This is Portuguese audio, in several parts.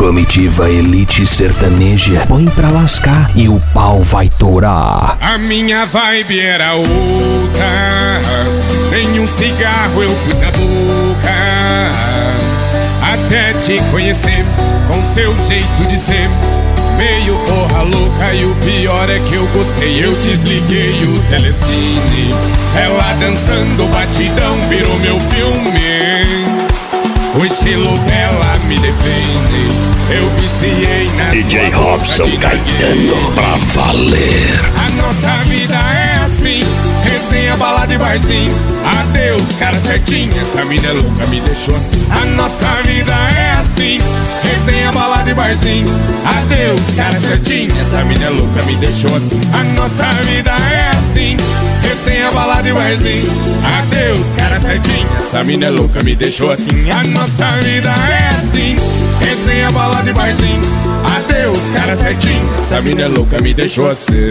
Comitiva Elite Sertaneja, põe pra lascar e o pau vai torar. A minha vibe era outra, nenhum cigarro eu pus na boca. Até te conhecer, com seu jeito de ser meio porra louca. E o pior é que eu gostei, eu desliguei o telecine. Ela dançando batidão virou meu filme. O estilo dela me defende, eu viciei na DJ sua Robson Caetano, pra valer. A nossa vida é assim, resenha, balada e barzinho. Adeus, cara certinho, essa mina é louca, me deixou assim. A nossa vida é assim, resenha, balada e barzinho. Adeus, cara certinho, essa mina é louca, me deixou assim. A nossa vida é assim, resenha, balada e barzinho. Adeus, cara certinho, essa mina é louca, me deixou assim. A nossa vida é assim, resenha, balada e barzinho. Adeus, cara certinho, essa mina é louca, me deixou assim.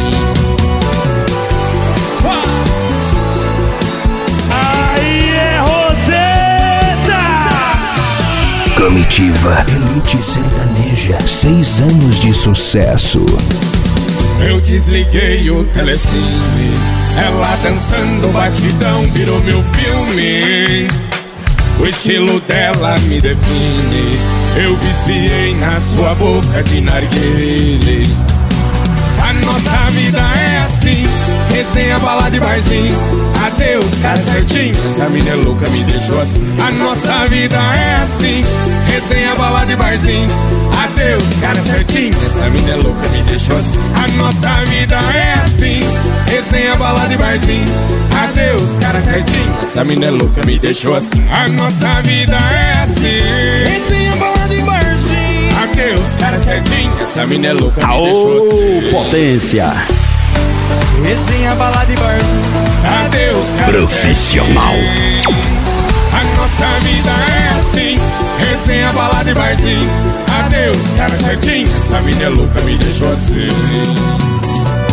Comitiva Elite Sertaneja, 6 anos de sucesso. Eu desliguei o telecine, ela dançando batidão virou meu filme. O estilo dela me define, eu viciei na sua boca de narguilé. A nossa vida é assim, resenha, balada e barzinho. Adeus, cara certinho, essa mina é louca, me deixou assim. A nossa vida é assim, resenha, balada e barzinho. Adeus, cara certinho, essa mina é louca, me deixou assim. A nossa vida é assim, resenha, balada e barzinho. Adeus, cara certinho, essa mina é louca, me deixou assim. A nossa vida é assim, resenha, balada e barzinho. Adeus, cara certinho, essa mina é louca, me deixou assim. Potência. Resenha, balada e barzinho. Adeus, cara Profissional. certinho. A nossa vida é assim, resenha, balada e barzinho. Adeus, cara certinho, essa mina é louca, me deixou assim.